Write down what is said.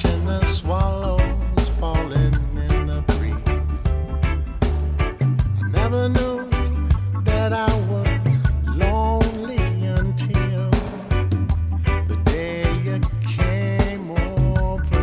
watching the swallows falling in the breeze. I never knew that I